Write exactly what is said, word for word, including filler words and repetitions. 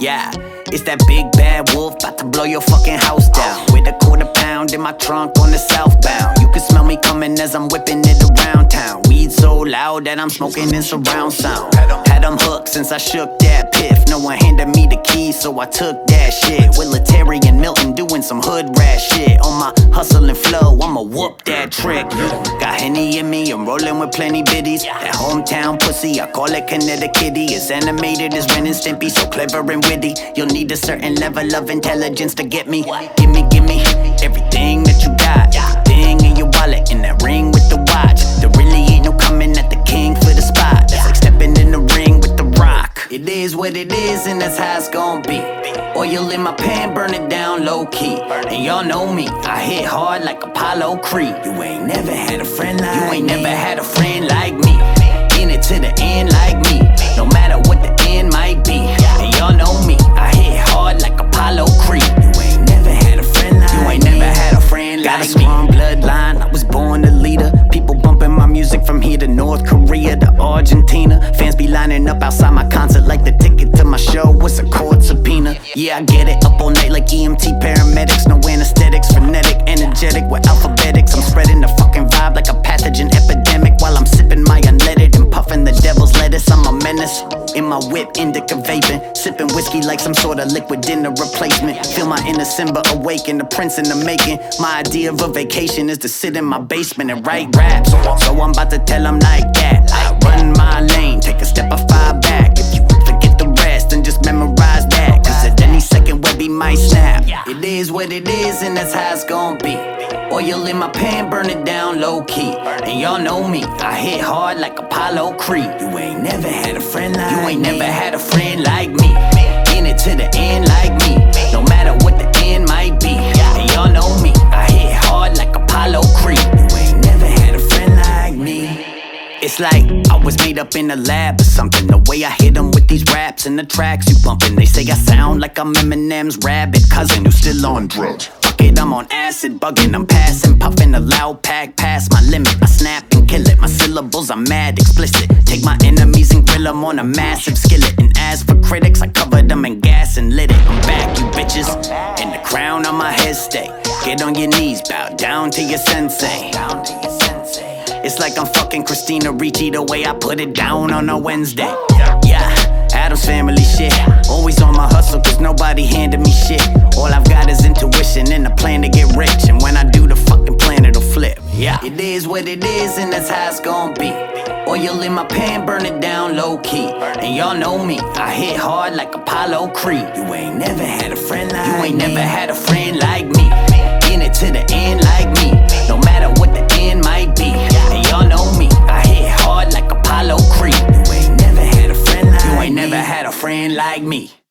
Yeah, it's that big bad wolf about to blow your fucking house down. With a quarter pound in my trunk on the southbound. You can smell me coming as I'm whipping it around town. Weed so loud that I'm smoking in surround sound. Had them hooked since I shook that piff. No one handed me the keys, so I took that shit. With Letary and Milton doing some hood rat shit. On my hustle and flow, I'ma whoop that trick. Got Henny in me, I'm rolling with plenty biddies. That hometown pussy, I call it Connecticut. It's animated as Ren and Stimpy, so clever and witty. You'll need a certain level of intelligence to get me. Gimme, gimme everything that you got. Everything in your wallet, in that ring with the watch. There really ain't no coming at the king for the spot. That's like stepping in the ring with the rock. It is what it is, and that's how it's gon' be. Oil in my pan, burn it down low key. And y'all know me, I hit hard like Apollo Creed. You ain't never had a friend like me. You ain't never had a friend like me. In it to the end like me. No matter what the end might be. And y'all know me, I hit hard like Apollo Creed. You ain't never had a friend like me. You ain't never had a friend like me. Got a strong bloodline, I was born a leader. People bumping my music from here to North Korea to Argentina. Fans be lining up outside my concert like the ticket to my show was a court subpoena. Yeah, I get it, up all night like E M T paramedics. No anesthetics, frenetic, energetic with alphabetics. I'm spreading the fucking vibe like a pathogen epidemic. While I'm sipping my unleaded and puffing the devil's lettuce. I'm a menace, in my whip, indica vaping. Sipping whiskey like some sort of liquid dinner replacement. Feel my inner Simba awaken, the prince in the making. My idea of a vacation is to sit in my basement and write raps. So I'm about to tell them like that. I run my lane, take a step or five back. If you forget the rest, then just memorize that. Cause at any second Webby might snap. It is what it is, and that's how it's gon' be. Oil in my pan, burn it down low key. And y'all know me, I hit hard like Apollo Creed. You ain't never had a friend like me. You ain't never had a friend like me. In it to the end like me. No matter what the end might be. And y'all know me, I hit hard like Apollo Creed. You ain't never had a friend like me. It's like I was made up in a lab or something. The way I hit them with these raps and the tracks you bumping. They say I sound like I'm Eminem's rabbit cousin who's still on drugs. Fuck it, I'm on acid, bugging, I'm passing, puffing a loud pack past my limit. I snap and kill it, my syllables are mad explicit. Take my enemies and grill them on a massive skillet. And as for critics, I covered them in gas and lit it. I'm back, you bitches, and the crown on my head stay. Get on your knees, bow down to your sensei. It's like I'm fucking Christina Ricci the way I put it down on a Wednesday. Yeah, Addams Family shit. Always on my hustle cause nobody handed me shit. All I've got is intuition and a plan to get rich. And when I do, the fucking plan it'll flip. Yeah, it is what it is, and that's how it's gon' be. Oil in my pan, burn it down low key. And y'all know me, I hit hard like Apollo Creed. You ain't never had a friend like me. You ain't never had a friend like me. In it to the end like me. No matter what the end might be. And y'all know me, I hit hard like Apollo Creed. You ain't never had a friend like me. You ain't never had a friend like me.